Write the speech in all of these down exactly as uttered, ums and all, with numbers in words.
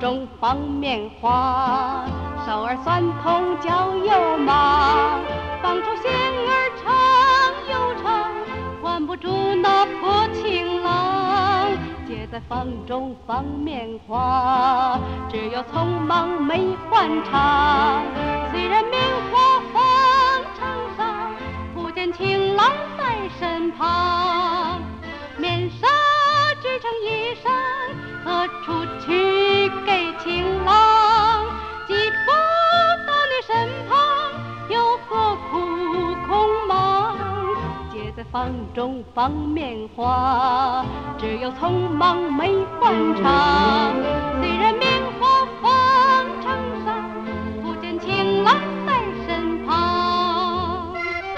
中放棉花，手儿酸痛脚又麻，放出仙儿唱又唱，管不住那破情郎。结在房中放棉花，只有匆忙没还场。虽然棉花放场上，不见情郎在身旁。棉纱织成衣裳，何处去给情郎？既不到你身旁，又何苦空忙？结在房中放棉花，只有匆忙没还场。虽然棉花放场上，不见情郎在身旁。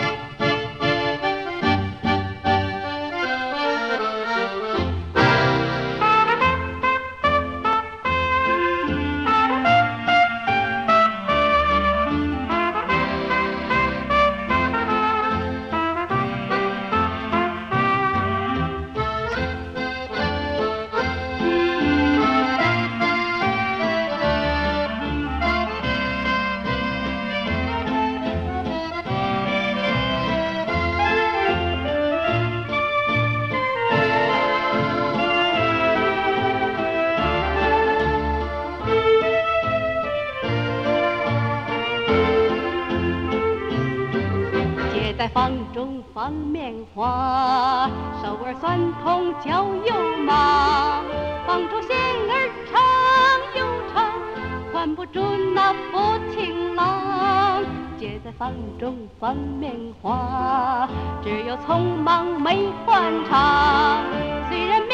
在房中放棉花，手儿酸痛脚又麻，放出仙儿唱又唱，管不住那破情郎。结在房中放棉花，只有匆忙没还场。虽然